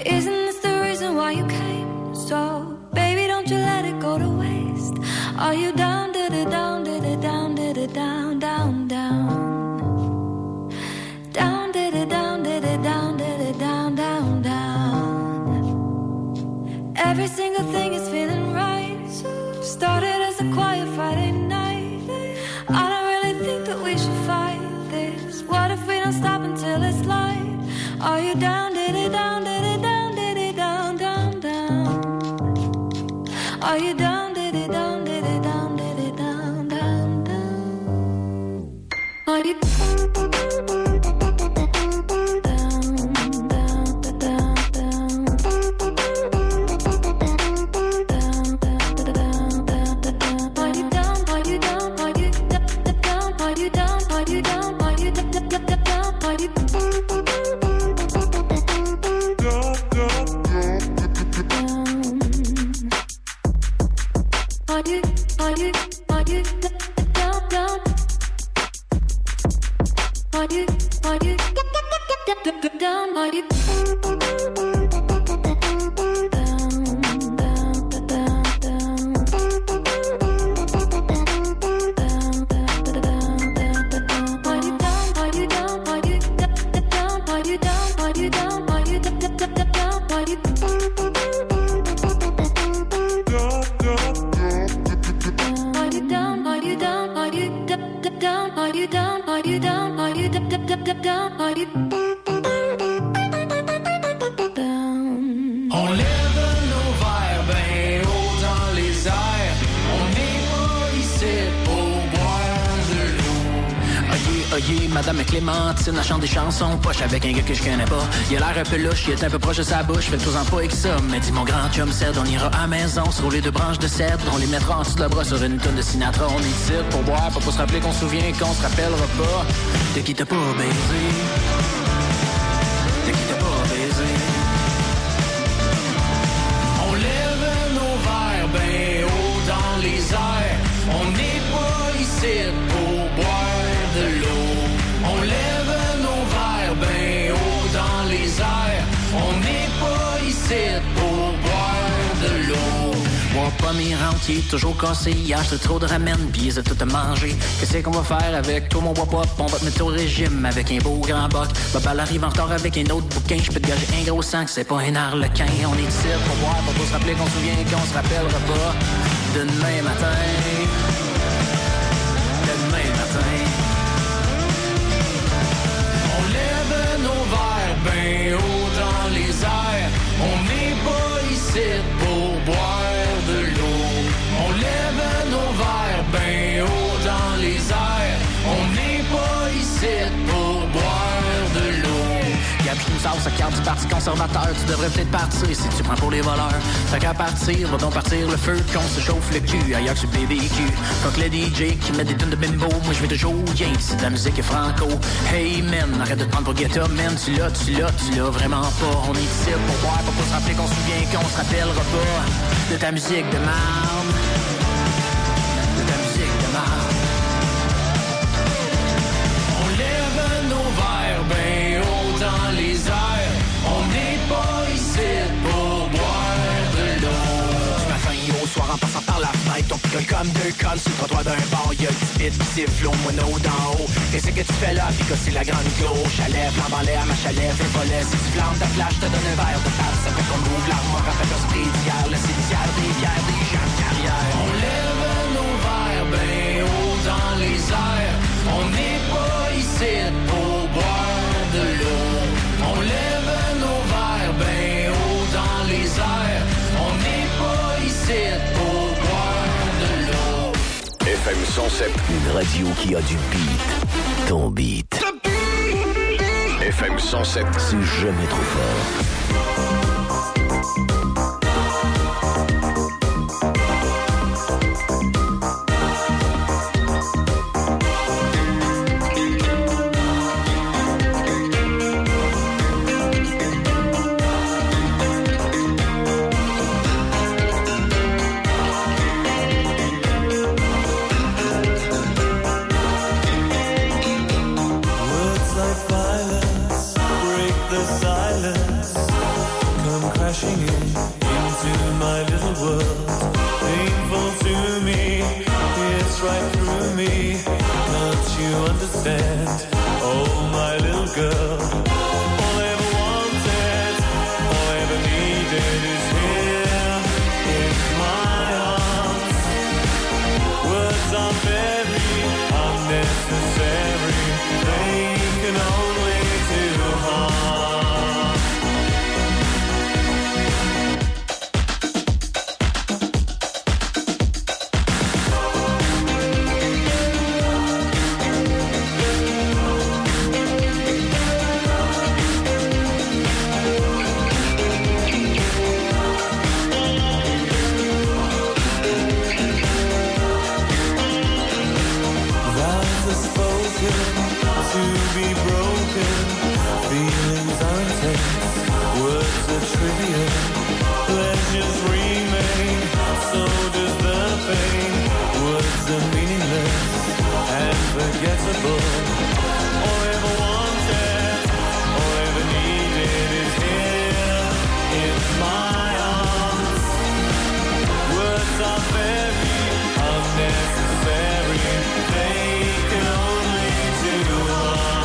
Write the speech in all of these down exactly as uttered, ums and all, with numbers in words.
Isn't this the reason why you came? So, baby, don't you let it go to waste. Are you down, did it down, did it down, did it down, down, down? Down, did it down, did it down, did it down, down, down. Every single thing is feeling right. Started as a quiet Friday night. I don't really think that we should fight this. What if we don't stop until it's light? Are you down, did it down, did it down, did it down, down, down? Are you down, did it down, did it down, did it down, down, down? Are you down, are you Madame Clémentine, elle chante des chansons poche avec un gars que je connais pas. Il a l'air un peu louche, il est un peu proche de sa bouche. Fais-toi-en pas avec ça, mais dis mon grand chum cèdre. On ira à la maison, se rouler deux branches de cèdre. On les mettra en dessous de la bras sur une tonne de Sinatra. On est ici pour boire, pas pour se rappeler qu'on se souvient qu'on se rappellera pas de qui t'a pas baisé. De qui t'a pas baisé. On lève nos verres ben haut dans les airs. On n'est pas ici pour boire de l'eau. On lève nos verres ben haut dans les airs. On n'est pas ici pour boire de l'eau. Moi pas mes rentes qui est toujours cassé. Hier j'étais trop de ramen pis ils ont tout à manger. Qu'est-ce qu'on va faire avec toi mon bois pop? On va te mettre au régime avec un beau grand boc. Babal arrive en retard avec un autre bouquin. J'peux te gager un gros sang que c'est pas un harlequin. On est ici pour boire, pas pour se rappeler qu'on se souvient qu'on se rappellera pas de demain matin. De demain matin. Ben haut dans les airs, on n'est pas ici pour boire de l'eau. On lève nos verres ben haut dans les airs, on n'est pas ici pour boire de l'eau. Y'a plus une sauce à carte du parti conservateur, tu devrais peut-être partir si tu prends pour les voleurs. Fait qu'à partir, va donc partir le feu qu'on se chauffe le cul ailleurs que sur B B Q. Fuck le D J qui met des tunes de bimbo, moi je vais toujours bien si de la musique est franco. Hey man, arrête de te prendre pour Guetta man, tu l'as, tu l'as, tu l'as vraiment pas. On est ici pour boire, pas pour se rappeler qu'on se souvient qu'on se rappellera pas de ta musique de marde. De ta musique de marde. On lève nos verres ben haut dans les airs. On n'est pas ici pour boire de l'eau. Du matin au soir en passant par la fenêtre, on pique comme deux connes sur le trottoir d'un bar. Y'a du bit qui siffle au moineau d'en haut. Qu'est-ce que tu fais là? Pis que c'est la grande cloche. Chalet, flambe en l'air, ma chalet, fais voler. Si tu flammes ta flash, te donne un verre de table. Ça fait qu'on ouvre l'armoire, rappelle le spray d'hier. Le cimetière, des bières, des gens de carrière. On lève nos verres ben haut dans les airs. On n'est pas ici pour boire de l'eau. On lève nos verres ben haut dans les airs. On n'est pas ici pour boire de l'eau. F M cent sept. Une radio qui a du beat. Ton beat. F M cent sept. C'est jamais trop fort. Words like violence break the silence. the world. Painful to me, it's right through me. Can't you understand? Oh, my little girl. All I ever wanted, all I ever needed is here in my arms. Words are very unnecessary. They can only do harm. To be broken, feelings are intense, words are trivial, pleasures remain, so does the pain. Words are meaningless and forgettable. All I ever wanted, all I ever needed is here in my arms. Words are very unnecessary, they can only do harm.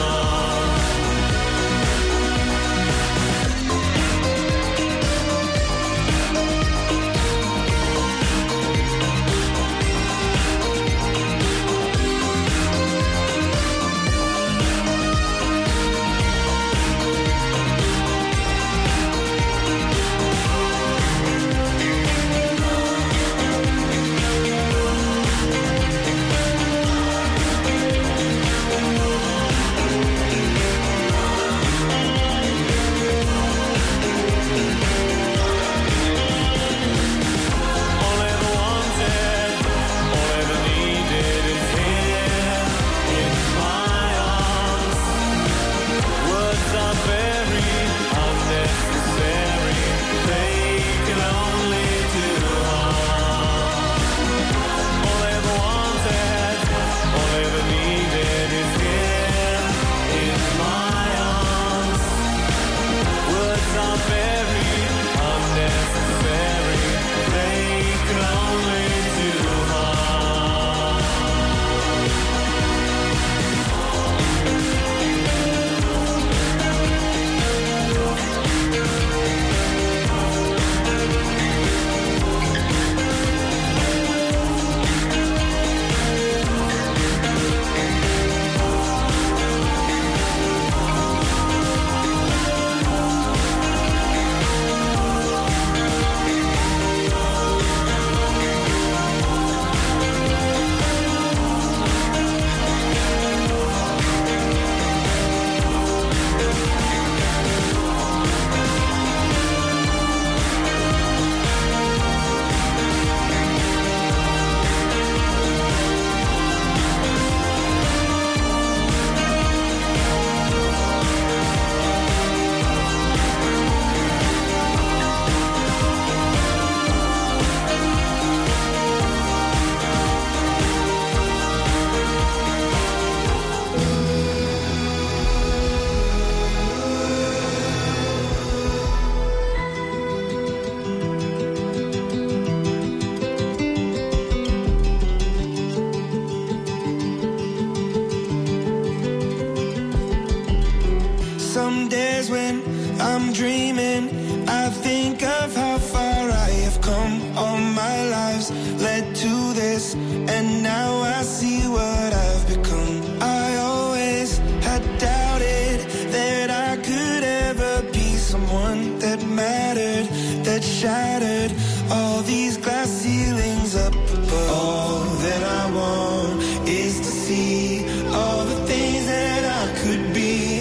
Some days when I'm dreaming, I think of how far I have come. All my lives led to this, and now I see what I've become. I always had doubted that I could ever be someone that mattered, that shattered all these glass ceilings up above. All that I want is to see all the things that I could be.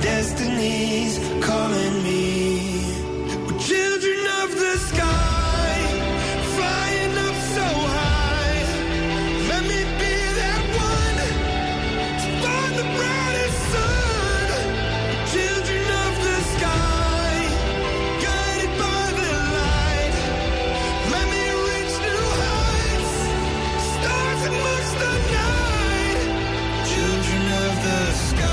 Destiny's calling me. We're children of the sky, flying up so high. Let me be that one to find the brightest sun. We're children of the sky, guided by the light. Let me reach new heights, stars amongst the night. Children of the sky.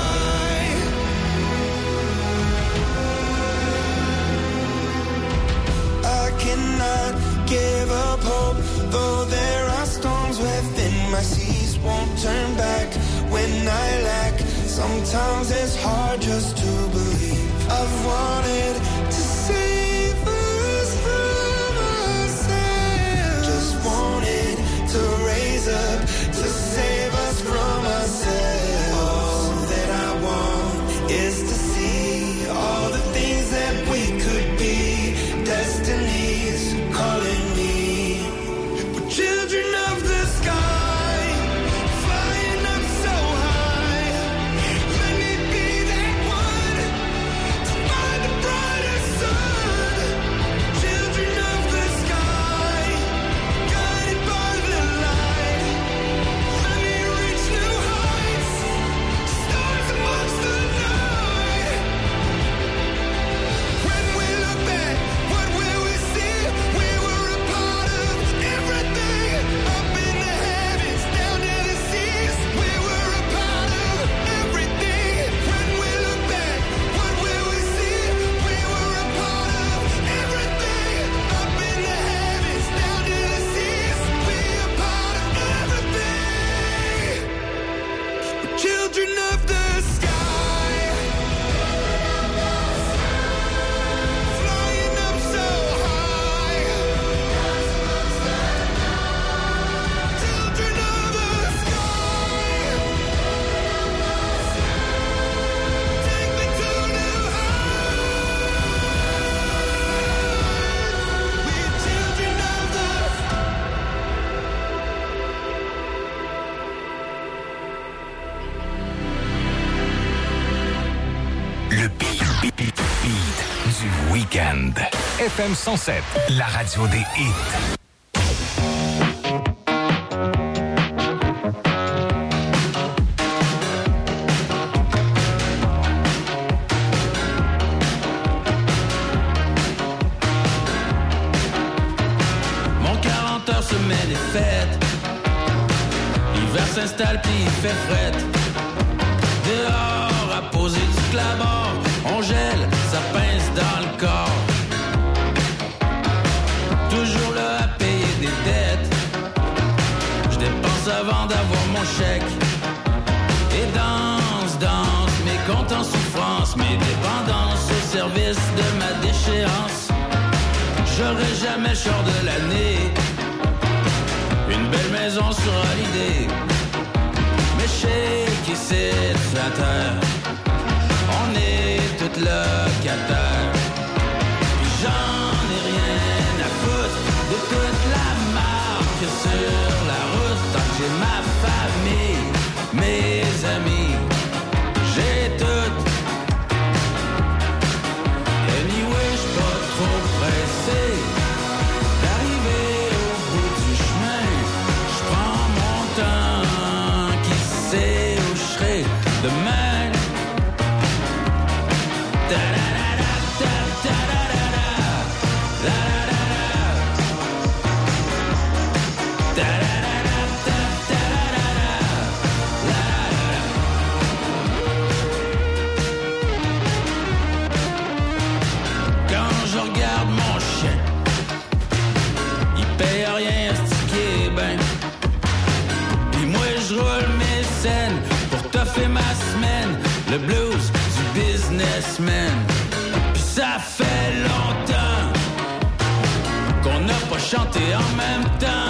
Cannot give up hope, though there are storms within. My seas won't turn back when I lack. Sometimes it's hard just to believe. I've wanted to save us from ourselves. Just wanted to raise up, to save us from ourselves. All that I want is to see all the things that we could be. Destiny's calling me. We're children of the sky, flying up so high. Let me be that one to find the brightest sun. Children of the sky, guided by the light. Let me reach new heights, stars amongst the night. When we look back, what will we see? We were a part of everything. Up in the heavens, down to the seas. We were a part of everything. When we look back, what will we see? We were a part of everything. Up in the heavens, down to the seas. We a part of everything. We're children of the sky, flying up so high. Children of the sky, take me to new heights. We're children of the Le beat, beat, beat, beat du week-end. F M cent sept, la radio des hits. Mon quarante heures semaine est faite. L'hiver s'installe puis il fait fret. Dehors à poser du clabard. On gèle, ça pince dans le corps. Toujours là à payer des dettes. Je dépense avant d'avoir mon chèque. Et danse, danse, mes comptes en souffrance, mes dépendances au service de ma déchéance. J'aurai jamais le char de l'année. Une belle maison sur Holiday. Mais je sais qu'ici, sur la terre, on est tous locataires. Puis j'en ai rien à foutre de toute la marque sur la route. Tant que j'ai ma famille, mes amis, j'ai tout. Anyway, j'suis pas trop pressé d'arriver au bout du chemin. J'prends mon temps, qui sait où j'serai demain. Ta-da-da-da, ta-da-da-da, la-da-da-da. Ta-da-da-da, ta-da-da-da, la-da-da-da. Quand je regarde mon chien, il paye rien, c'est qui est ben. Puis moi je roule mes scènes pour toffer ma semaine. Le blues du businessman. Puis ça fait longtemps qu'on n'a pas chanté en même temps.